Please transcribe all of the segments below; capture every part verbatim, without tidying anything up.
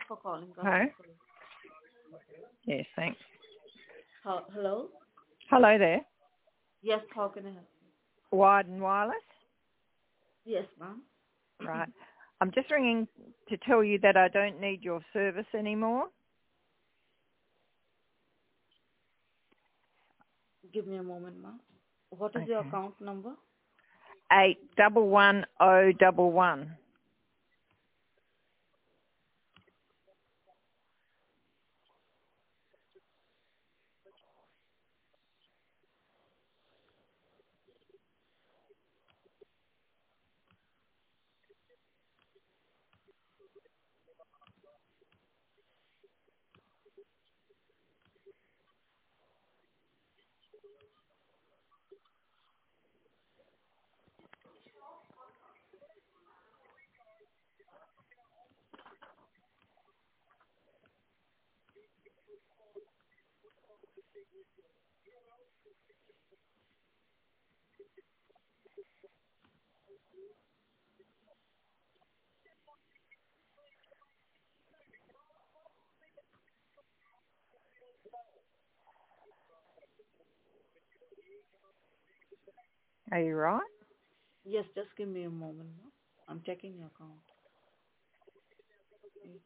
for calling Hello? customer service. Yes, thanks. Ho- Hello? Hello there. Yes, how can I help Wired and wireless? you? Yes, ma'am. Right. I'm just ringing to tell you that I don't need your service anymore. Give me a moment, ma'am. What is your Okay. account number? Eight double one oh double one. Are you right? Yes, just give me a moment, ma'am. I'm checking your account. Eight-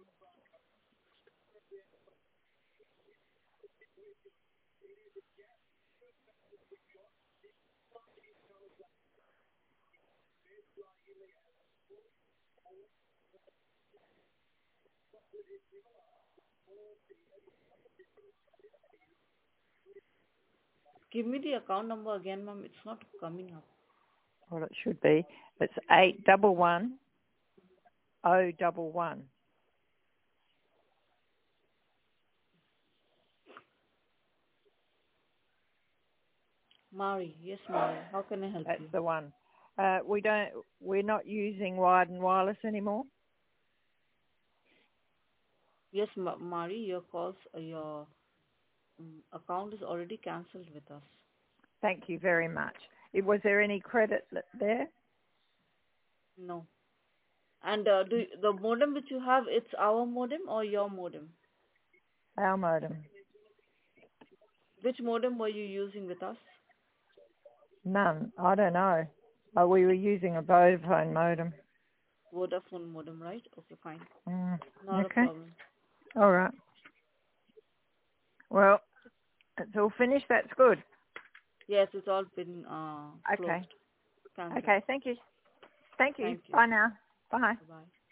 Give me the account number again, ma'am. It's not coming up. Well, it should be. It's eight double one oh double one. Mari. Yes, Mari. How can I help That's you? the one. Uh, we don't. We're not using wired and wireless anymore. Yes, Ma- Mari, your calls, uh, your um, account is already cancelled with us. Thank you very much. Was there any credit there? No. And uh, do the modem which you have, it's our modem or your modem? Our modem. Which modem were you using with us? None. I don't know. Oh, we were using a Vodafone modem. Vodafone modem, right? Okay, fine. Mm, Not a okay. problem. All right. Well, it's all finished. That's good. Yes, it's all been uh, closed, Okay. cancelled. Okay. Thank you. Thank you. Thank you. Bye now. Bye. Bye-bye.